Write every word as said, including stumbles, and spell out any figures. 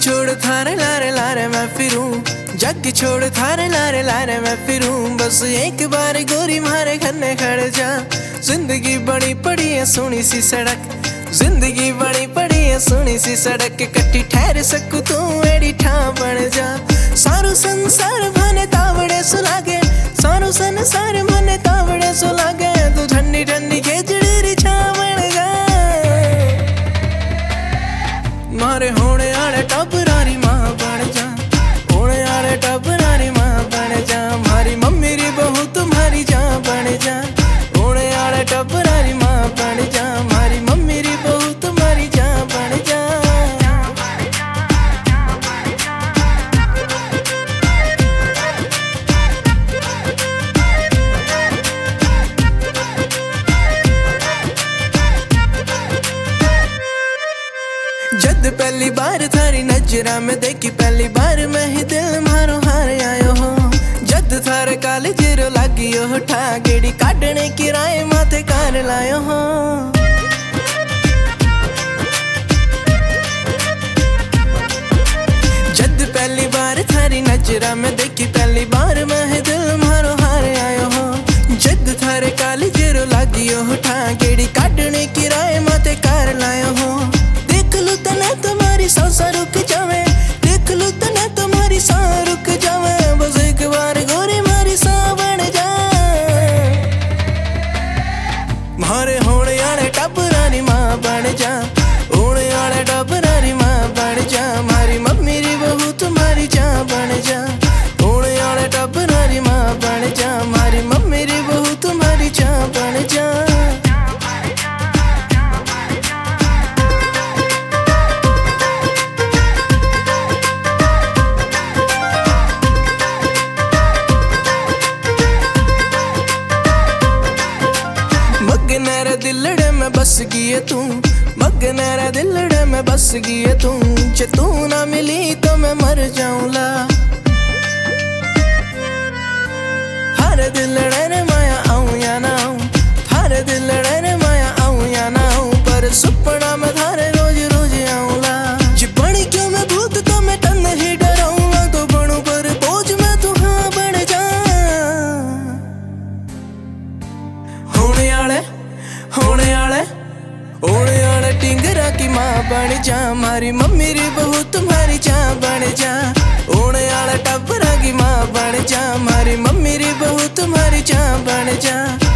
छोड़ थारे लारे लारे मैं फिरूं, जग छोड़ थारे लारे लारे मैं फिरूं। बस एक बार गोरी मारे खन्ने खड़ जा। जिंदगी बड़ी पड़ी है सोनी सी सड़क, जिंदगी बड़ी पड़ी है सोनी सी सड़क। कट्टी ठहर सकू तू एड़ी ठां बन जा। सारू संसार भने तावड़े सुलागे, सारू संसार भने तावड़े सुलागे। तू ठंडी ठंडी खेजड़ी री छां बन जा। मारे होने आले टबरारी मां बन जा, होने आले टबरारी मां बन जा। मारी मम्मी री बहू तुम्हारी जान बन जा, होने आले टबरारी मां बन जा। मारी मम्मी री बहू तुम्हारी जान बन जा। जद पहली बार थारी नजरा में देखी, पहली बार मैं ही दिल मारो हार आयो हो। जद थारे काले जीरो लागी हो ठा, गेड़ी काटने की राय माथे कार लायो हो। जद पहली बार थारी नजरा में देखी, पहली बार मैं ही दिल मारो हार आयो हो। जद थारे काले जीरो लागी हो ठा, गेड़ी काटने की राय माथे कार लायो हो। तुम्हारी सांस रुक जावे, देख लू तने तुम्हारी सांस रुक जावे। बस एक बार गोरी मारी सांस बन जा। मारे होने आले टबरारी मां बन जा, होने आले टबरारी मां बन जा। मारी मम्मी री बहू तुम्हारी जान बन जा, होने आले टबरारी मां बन जा। मारी मम्मी री बहू तुम्हारी जान बन जा। मगनेरा दिलड़े में बस गई है तू, मगनेरा दिलड़े में बस गई है तू। जे तू ना मिली तो मैं मर जाऊंला। थारे दिलड़े ने माया आऊं या ना आऊं, थारे दिलड़े ने माया आऊं या ना आऊं। पर सुपना में थारे रोज रोज आऊंला। जे बनी क्यों मैं भूत तो मैं तन ही डराऊंगा। तो बनू पर बोझ मैं तू हाँ बन जा। होने आले होने आले होने आले टिंगरा की मां बन जा। मारी मम्मी री बहू तुम्हारी जान बन जा, होने आले टबरा की मां बन जा। मारी मम्मी री बहू तुम्हारी जान बन जा।